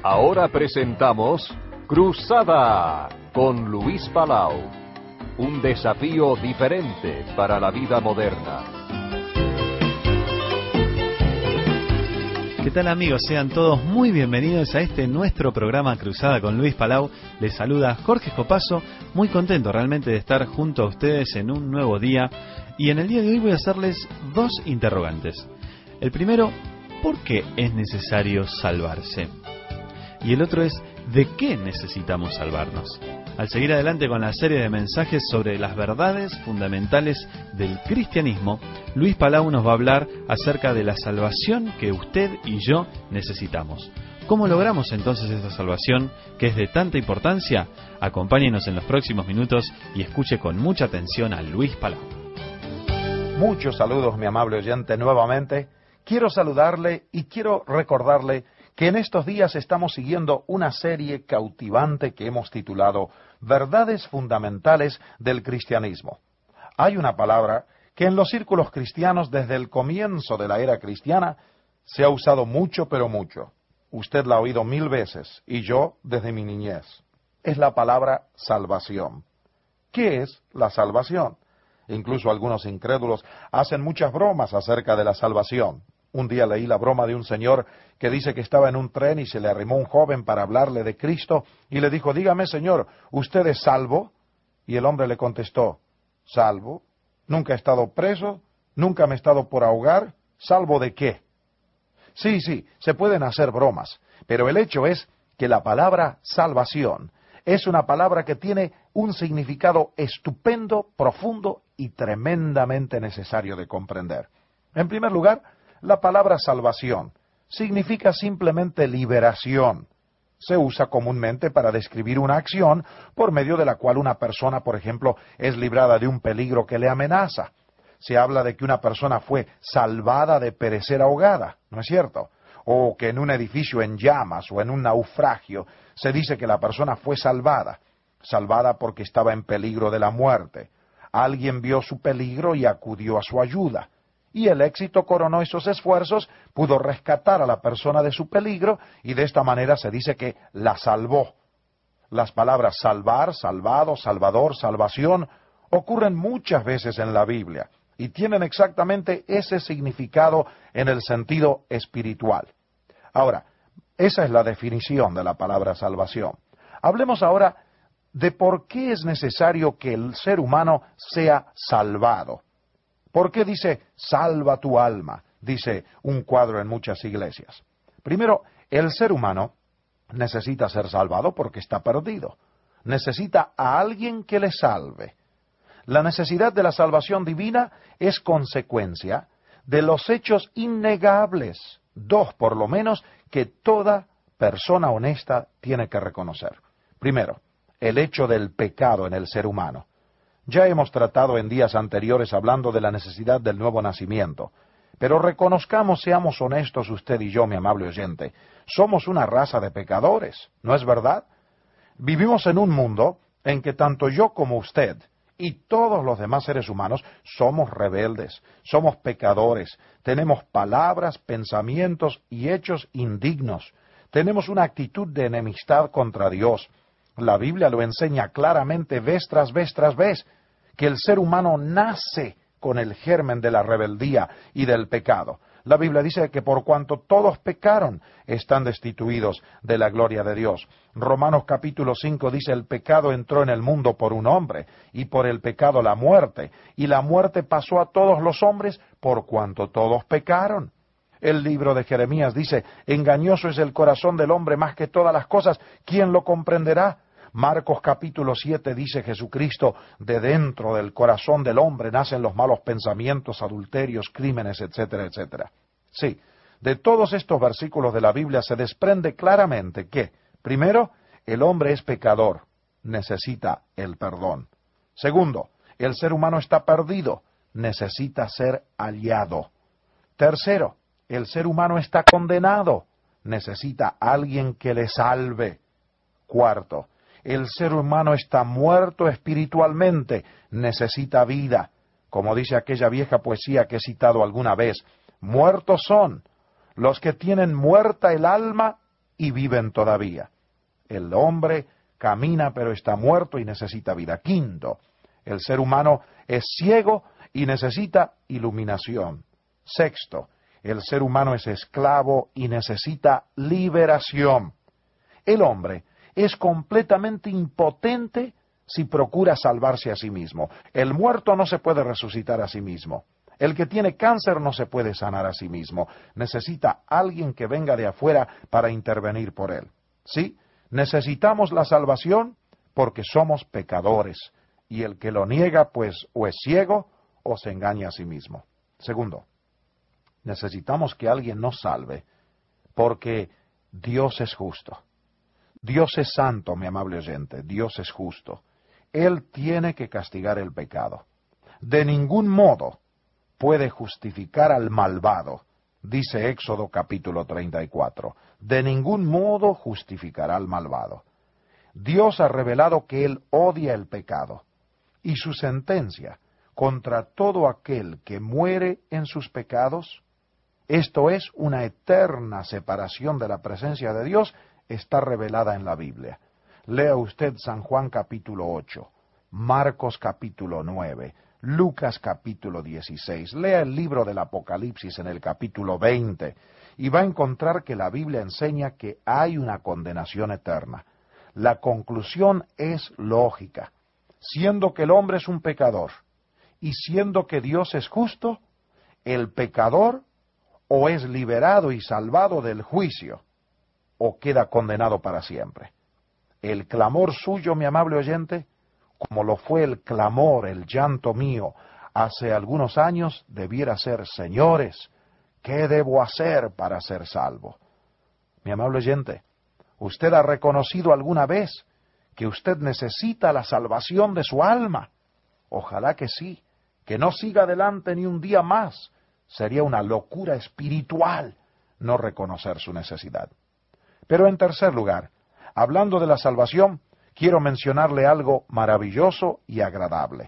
Ahora presentamos Cruzada con Luis Palau. Un desafío diferente para la vida moderna. ¿Qué tal, amigos? Sean todos muy bienvenidos a este nuestro programa Cruzada con Luis Palau. Les saluda Jorge Copazo, muy contento realmente de estar junto a ustedes en un nuevo día. Y en el día de hoy voy a hacerles dos interrogantes. El primero, ¿por qué es necesario salvarse? Y el otro es, ¿de qué necesitamos salvarnos? Al seguir adelante con la serie de mensajes sobre las verdades fundamentales del cristianismo, Luis Palau nos va a hablar acerca de la salvación que usted y yo necesitamos. ¿Cómo logramos entonces esta salvación que es de tanta importancia? Acompáñenos en los próximos minutos y escuche con mucha atención a Luis Palau. Muchos saludos, mi amable oyente, nuevamente. Quiero saludarle y quiero recordarle que en estos días estamos siguiendo una serie cautivante que hemos titulado Verdades Fundamentales del Cristianismo. Hay una palabra que en los círculos cristianos desde el comienzo de la era cristiana se ha usado mucho, pero mucho. Usted la ha oído 1000 veces y yo desde mi niñez. Es la palabra salvación. ¿Qué es la salvación? Incluso algunos incrédulos hacen muchas bromas acerca de la salvación. Un día leí la broma de un señor que dice que estaba en un tren y se le arrimó un joven para hablarle de Cristo y le dijo, dígame, señor, ¿usted es salvo? Y el hombre le contestó, ¿salvo? Nunca he estado preso, nunca me he estado por ahogar, ¿salvo de qué? Sí, se pueden hacer bromas, pero el hecho es que la palabra salvación es una palabra que tiene un significado estupendo, profundo y tremendamente necesario de comprender. En primer lugar, la palabra salvación significa simplemente liberación. Se usa comúnmente para describir una acción por medio de la cual una persona, por ejemplo, es librada de un peligro que le amenaza. Se habla de que una persona fue salvada de perecer ahogada, ¿no es cierto? O que en un edificio en llamas o en un naufragio se dice que la persona fue salvada porque estaba en peligro de la muerte. Alguien vio su peligro y acudió a su ayuda. Y el éxito coronó esos esfuerzos, pudo rescatar a la persona de su peligro y de esta manera se dice que la salvó. Las palabras salvar, salvado, salvador, salvación ocurren muchas veces en la Biblia y tienen exactamente ese significado en el sentido espiritual. Ahora, esa es la definición de la palabra salvación. Hablemos ahora de por qué es necesario que el ser humano sea salvado. ¿Por qué dice, salva tu alma? Dice un cuadro en muchas iglesias. Primero, el ser humano necesita ser salvado porque está perdido. Necesita a alguien que le salve. La necesidad de la salvación divina es consecuencia de los hechos innegables, 2 por lo menos, que toda persona honesta tiene que reconocer. Primero, el hecho del pecado en el ser humano. Ya hemos tratado en días anteriores hablando de la necesidad del nuevo nacimiento. Pero reconozcamos, seamos honestos usted y yo, mi amable oyente, somos una raza de pecadores, ¿no es verdad? Vivimos en un mundo en que tanto yo como usted y todos los demás seres humanos somos rebeldes, somos pecadores, tenemos palabras, pensamientos y hechos indignos, tenemos una actitud de enemistad contra Dios. La Biblia lo enseña claramente vez tras vez tras vez, que el ser humano nace con el germen de la rebeldía y del pecado. La Biblia dice que por cuanto todos pecaron, están destituidos de la gloria de Dios. Romanos capítulo 5 dice, el pecado entró en el mundo por un hombre, y por el pecado la muerte, y la muerte pasó a todos los hombres por cuanto todos pecaron. El libro de Jeremías dice, engañoso es el corazón del hombre más que todas las cosas, ¿quién lo comprenderá? Marcos capítulo 7 dice Jesucristo, de dentro del corazón del hombre nacen los malos pensamientos, adulterios, crímenes, etcétera, etcétera. Sí, de todos estos versículos de la Biblia se desprende claramente que, primero, el hombre es pecador, necesita el perdón. Segundo, el ser humano está perdido, necesita ser hallado. Tercero, el ser humano está condenado, necesita alguien que le salve. Cuarto, el ser humano está muerto espiritualmente, necesita vida. Como dice aquella vieja poesía que he citado alguna vez, muertos son los que tienen muerta el alma y viven todavía. El hombre camina pero está muerto y necesita vida. Quinto, el ser humano es ciego y necesita iluminación. Sexto, el ser humano es esclavo y necesita liberación. El hombre es completamente impotente si procura salvarse a sí mismo. El muerto no se puede resucitar a sí mismo. El que tiene cáncer no se puede sanar a sí mismo. Necesita alguien que venga de afuera para intervenir por él. ¿Sí? Necesitamos la salvación porque somos pecadores. Y el que lo niega, pues, o es ciego o se engaña a sí mismo. Segundo, necesitamos que alguien nos salve porque Dios es justo. Dios es santo, mi amable oyente. Dios es justo. Él tiene que castigar el pecado. De ningún modo puede justificar al malvado, dice Éxodo capítulo 34. De ningún modo justificará al malvado. Dios ha revelado que Él odia el pecado, y su sentencia contra todo aquel que muere en sus pecados, esto es, una eterna separación de la presencia de Dios, está revelada en la Biblia. Lea usted San Juan capítulo 8, Marcos capítulo 9, Lucas capítulo 16, lea el libro del Apocalipsis en el capítulo 20 y va a encontrar que la Biblia enseña que hay una condenación eterna. La conclusión es lógica. Siendo que el hombre es un pecador y siendo que Dios es justo, el pecador o es liberado y salvado del juicio o queda condenado para siempre. El clamor suyo, mi amable oyente, como lo fue el clamor, el llanto mío hace algunos años, debiera ser: señores, ¿qué debo hacer para ser salvo? Mi amable oyente, ¿usted ha reconocido alguna vez que usted necesita la salvación de su alma? Ojalá que sí, que no siga adelante ni un día más. Sería una locura espiritual no reconocer su necesidad. Pero en tercer lugar, hablando de la salvación, quiero mencionarle algo maravilloso y agradable.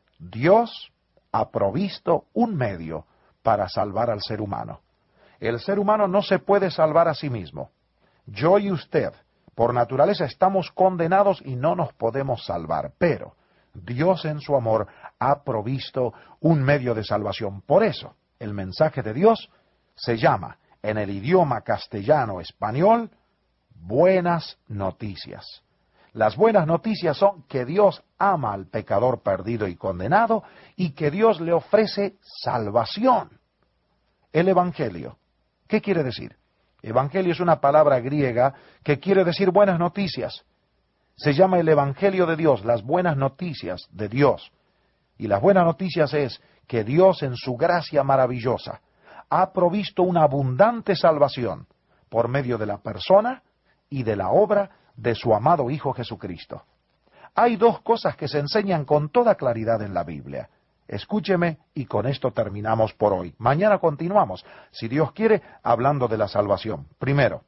Dios ha provisto un medio para salvar al ser humano. El ser humano no se puede salvar a sí mismo. Yo y usted, por naturaleza, estamos condenados y no nos podemos salvar, pero Dios en su amor ha provisto un medio de salvación. Por eso, el mensaje de Dios se llama, en el idioma castellano-español, buenas noticias. Las buenas noticias son que Dios ama al pecador perdido y condenado y que Dios le ofrece salvación. El Evangelio, ¿qué quiere decir? Evangelio es una palabra griega que quiere decir buenas noticias. Se llama el Evangelio de Dios, las buenas noticias de Dios. Y las buenas noticias es que Dios en su gracia maravillosa ha provisto una abundante salvación por medio de la persona y de la obra de su amado Hijo Jesucristo. Hay dos cosas que se enseñan con toda claridad en la Biblia. Escúcheme y con esto terminamos por hoy. Mañana continuamos, si Dios quiere, hablando de la salvación. Primero,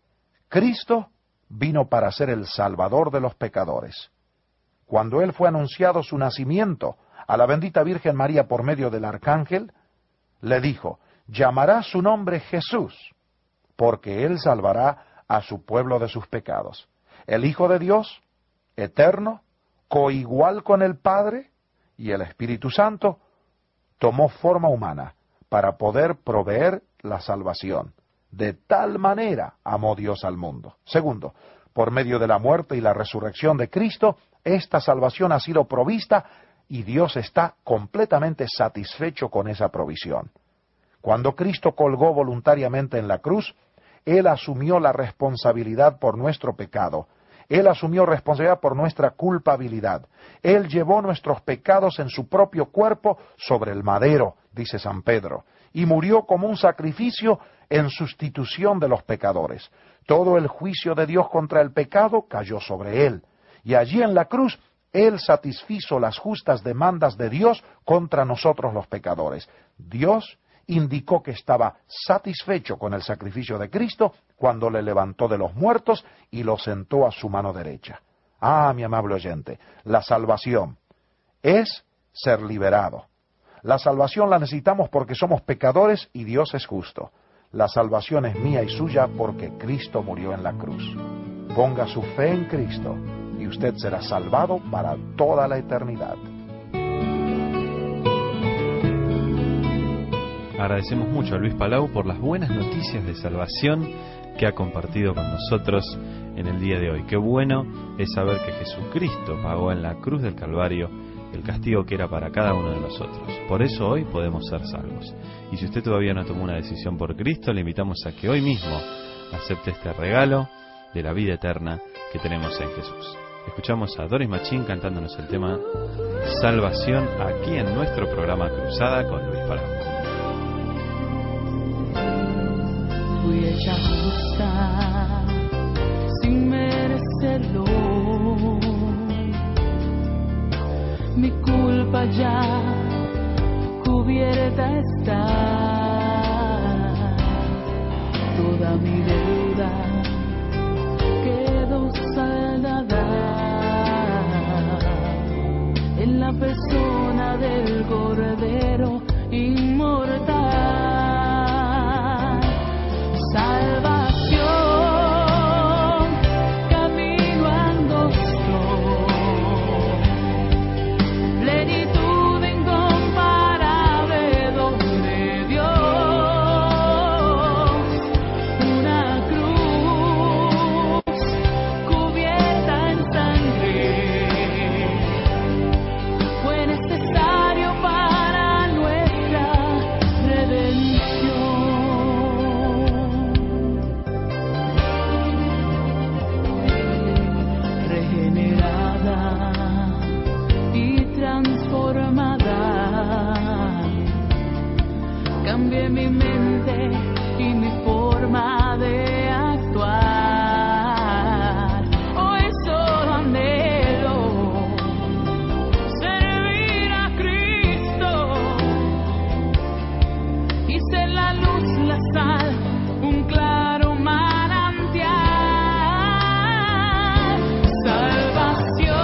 Cristo vino para ser el Salvador de los pecadores. Cuando Él fue anunciado su nacimiento a la bendita Virgen María por medio del arcángel, le dijo: llamará su nombre Jesús, porque Él salvará a su pueblo de sus pecados. El Hijo de Dios, eterno, coigual con el Padre y el Espíritu Santo, tomó forma humana para poder proveer la salvación. De tal manera amó Dios al mundo. Segundo, por medio de la muerte y la resurrección de Cristo, esta salvación ha sido provista y Dios está completamente satisfecho con esa provisión. Cuando Cristo colgó voluntariamente en la cruz, Él asumió la responsabilidad por nuestro pecado. Él asumió responsabilidad por nuestra culpabilidad. Él llevó nuestros pecados en su propio cuerpo sobre el madero, dice San Pedro, y murió como un sacrificio en sustitución de los pecadores. Todo el juicio de Dios contra el pecado cayó sobre Él. Y allí en la cruz, Él satisfizo las justas demandas de Dios contra nosotros los pecadores. Dios indicó que estaba satisfecho con el sacrificio de Cristo cuando le levantó de los muertos y lo sentó a su mano derecha. Ah, mi amable oyente, la salvación es ser liberado. La salvación la necesitamos porque somos pecadores y Dios es justo. La salvación es mía y suya porque Cristo murió en la cruz. Ponga su fe en Cristo y usted será salvado para toda la eternidad. Agradecemos mucho a Luis Palau por las buenas noticias de salvación que ha compartido con nosotros en el día de hoy. Qué bueno es saber que Jesucristo pagó en la cruz del Calvario el castigo que era para cada uno de nosotros. Por eso hoy podemos ser salvos. Y si usted todavía no tomó una decisión por Cristo, le invitamos a que hoy mismo acepte este regalo de la vida eterna que tenemos en Jesús. Escuchamos a Doris Machín cantándonos el tema Salvación aquí en nuestro programa Cruzada con Luis Palau. Fui hecha justa sin merecerlo, mi culpa ya cubierta está, toda mi deuda quedó saldada en la persona del Cordero inmortal. Salvación, camino angosto, plenitud incomparable donde Dios, una cruz cubierta en sangre, fue necesario para nuestra redención. Cambié mi mente y mi forma de actuar. Hoy solo anhelo servir a Cristo y ser la luz, la sal, un claro manantial. Salvación,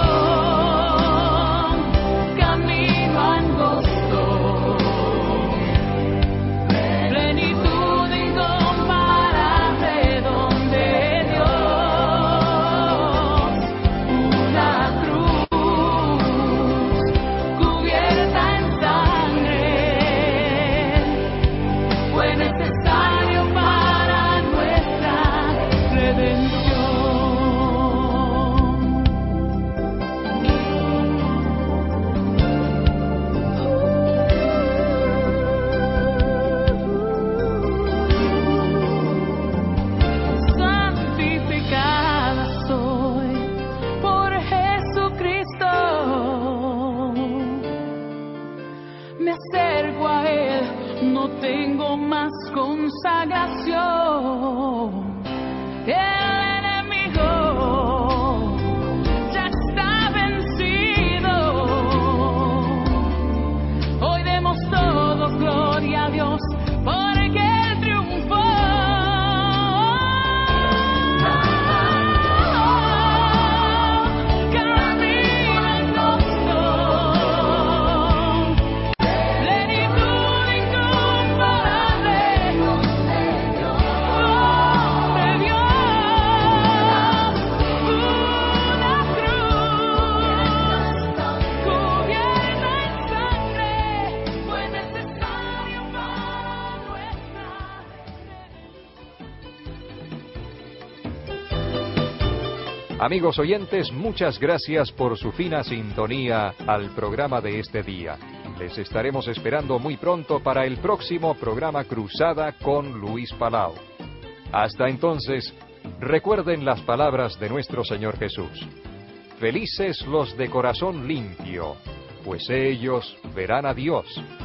camino angosto, plenitud incomparable donde Dios, una cruz cubierta en sangre, fue necesario para nuestra redención. Santificada soy por Jesucristo, me acerco a Él, no tengo más consagración. El enemigo ya está vencido. Hoy demos todos gloria a Dios porque Él triunfó. Camino angosto, plenitud incomparable donde Dios, una cruz cubierta en sangre, fue necesario para nuestra. Amigos oyentes, muchas gracias por su fina sintonía al programa de este día. Les estaremos esperando muy pronto para el próximo programa Cruzada con Luis Palau. Hasta entonces, recuerden las palabras de nuestro Señor Jesús. Felices los de corazón limpio, pues ellos verán a Dios.